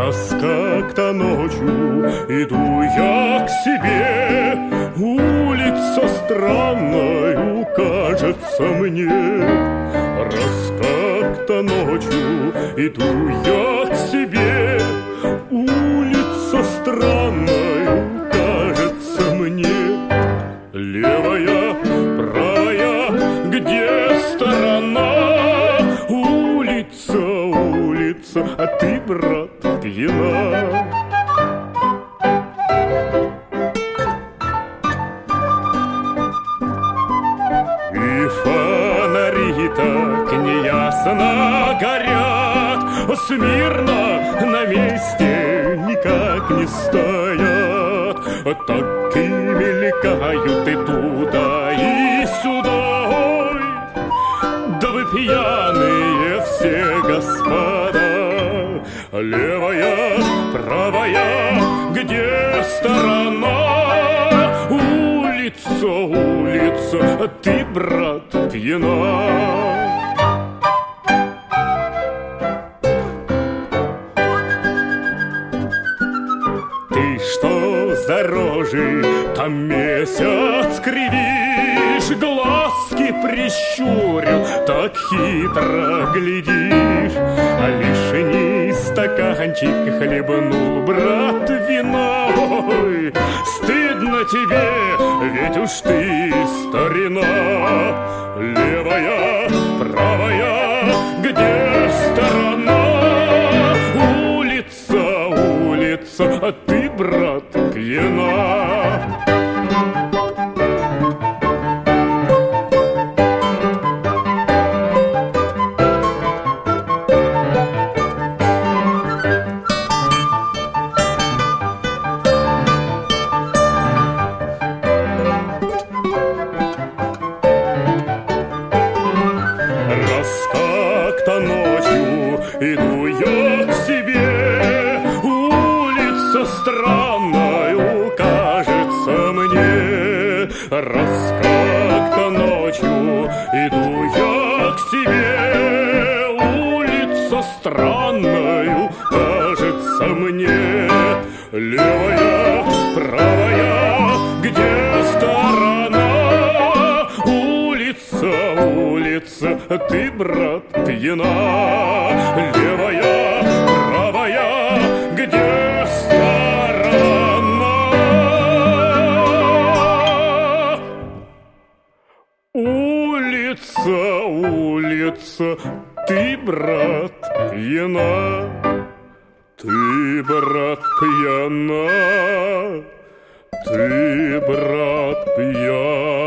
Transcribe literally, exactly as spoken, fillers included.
Раз как-то ночью иду я к себе, улица странная кажется мне. Раз как-то ночью иду я к себе, улица странная кажется мне. Левая, правая, где сторона? Улица, улица, а ты, брат, пьяна. И фонари так неясно горят, смирно на месте никак не стоят. Так и мелькают и туда, и сюда. Ой, да вы пьяные все, господа. Левая, правая, где сторона? Улица, улица, ты, брат, пьяна. Ты что за рожи там месяц кривишь, глазки прищурил, так хитро глядишь? А лишний стаканчик хлебнул, брат, вина. Ой, стыдно тебе, ведь уж ты старина. Левая, правая, где сторона? Улица, улица, а ты, брат, пьяна. Ночью иду я к себе, улица странная кажется мне. Раз как-то ночью иду я к себе, улица странная кажется мне. Левая, правая, где сторона? Улица, улица, ты, брат, пьяна. Левая, правая, где сторона? Улица, улица, ты, брат, пьяна. Ты, брат, пьяна. Ты, брат, пьяна.